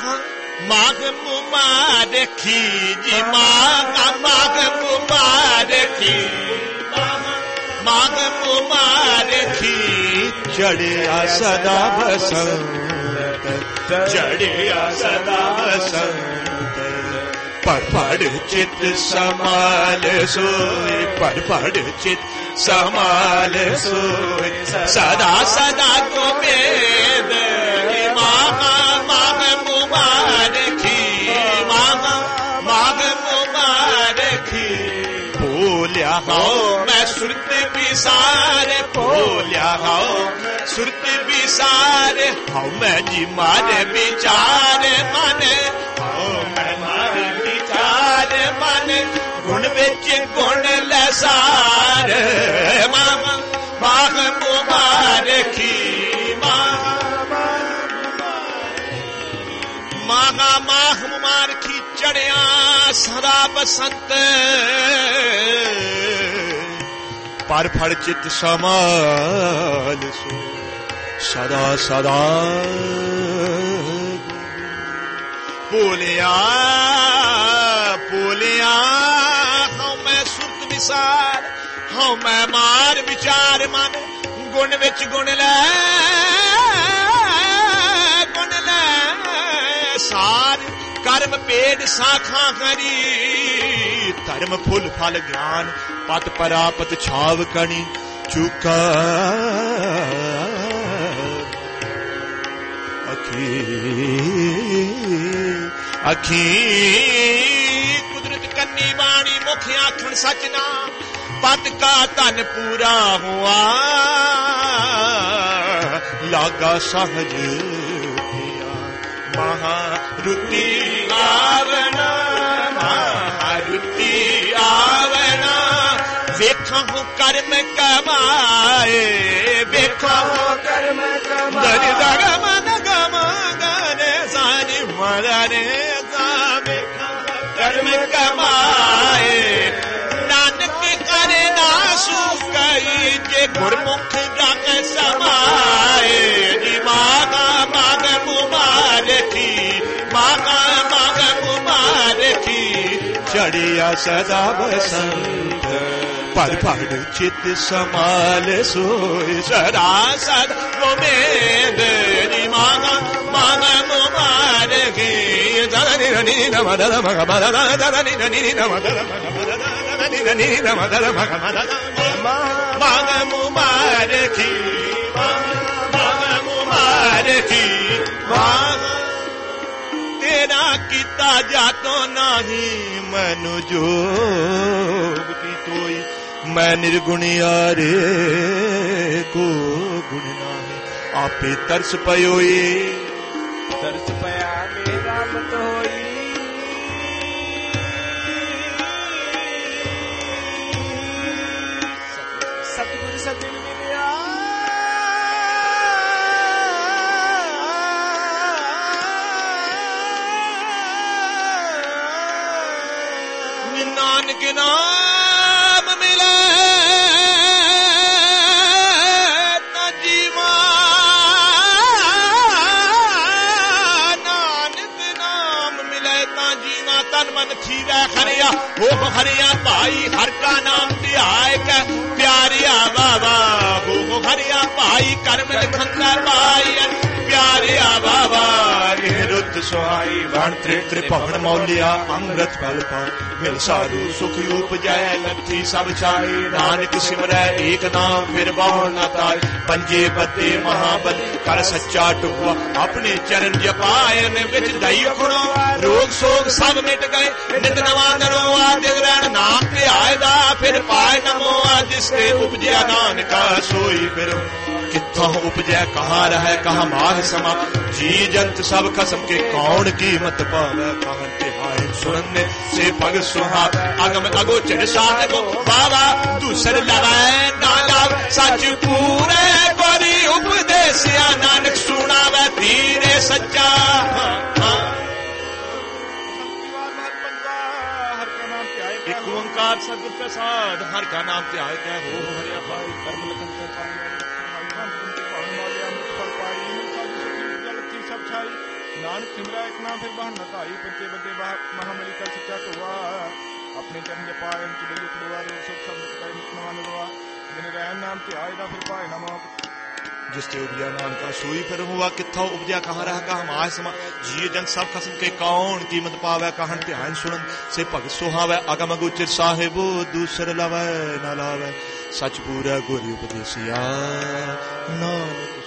माघ मुबारकी जी माघ मुबारकी माघ मुबारकी चढ़िया सदा बसंत चढ़िया सदा बसंत पढ़ चित समाल सोए पढ़ चित समाल सोए सदा सदा गोविंद माघ मुबारकी माघ मुबारकी बोलिया हो मैं सुरत बिसारे बोलिया हो सुरत बिसारे हो मैं जी मारे विचार माने हो मैं मारे विचार माने गुण बिच गुण लसार माघ मुबारकी माघ मुबारकी चढ़िया सदा बसंत पर फड़ चित समाल सो सदा सदा बोलिया बोलिया हाँ मैं सुरत विसार हाँ मैं मार विचार मन गुण विच गुण ले सार कर्म पेड़ शाखा करी धर्म फुल फल ज्ञान पत परापत छाव कणी चुका अखी अखी कुदरत कन्नी बाणी मुख आखण सच नाम पत का तन पूरा हुआ लागा सहज महारुति आवना महारुति आवना वेखा हूँ कर्म कमाए वेखा हूँ कर्म कमाए दगम दगम गने सानी मदने सामे कर्म कमाए नानक करे ना सुकई जे गुरमुख रंग समाए माघ मुबारकी माघ मुबारकी चढ़िया सदा बसंत पर फड़ चित समाल सोए सदा सदा गोविंद माघ मुबारकी धनी धनी नम धन मग मद धनी धनी नम धन मग मद माघ मुबारकी मुबारकी तेरा किता जातो नहीं मनु जोगती तोई मैं निर्गुणियारे को गुण नाही आपे तरस पयोई तरस पया मेरा मत होई सतगुरु सदिल मिलिया नानक नाम मिले ना जीवा नानक नाम मिले ना जीवा तन मन खीरा खरिया हो खरिया भाई हर का नाम ध्याय का प्यारिया बाबा हो खरिया भाई कर्म लिखंदा भाई प्यारिया बाबा रुत सुहाई वण त्रिभुवन मौलिया अमृत फल पाओ मिल साधु सुख उपजय लथी सब छाई नानक सिमरै एक नाम फिर बहु न ताई पंजे बद्दे महाबली कर सच्चा टुकवा अपने चरण जपायन विच दई खुणो रोग सोग सब मिट गए नित नवा करो आदि ग्रहण नाम ते आयदा फिर पाए नमो जिसके उपजया नानका सोई फिर कित्थों उपजय कहाँ रहे कहाँ माह समा जी जंत सब खसम के कौन कीमत पावे कहन तिहाई सुनने से पग सुहा अगम अगोचर शान को बाबा दूसर लवै ना लाव सच पूरे बड़ी उपदेशिया नानक सुनावे धीरे सच्चा एक ओंकार सतगुर प्रसाद हर का नाम त्याग है हो हरिया पाई कर्म लखन को पाई ਨਾਨਕ ਸਿਮਰਾ ਇੱਕ ਨਾਮ ਫਿਰ ਬਾਹਨ ਨਕਾਈ ਪੰਚੇ ਬੱਦੇ ਮਹਾਮਲੀ ਕਲ ਸੱਚਾ ਢੋਆ ਆਪਣੇ ਚਰਨ ਜਪਾਏ ਅੰਤ ਬਈ ਉਪਰਵਾ ਰੂਪ ਸੁਖ ਸ਼ਬਦ ਕੈ ਨਿਤਨਵਾ ਨਿਰਵਾ ਜਿਨ ਰਹਿਣ ਨਾਮ ਧਿਆਏ ਦਾ ਫਿਰ ਭਾਏ ਨਾ ਮੋਕ जिस ते उपजा नानका सोई फिर हुआ किथा उपजा कहाँ रह कहाँ माय समा जिये जन सब खसम के कौन कीमत पावै कहन ध्यान सुनन से भगत सुहावै अगम गोचर साहिबो दूसर लवै न लावै सच पूरा गुरु उपदेसिया नानक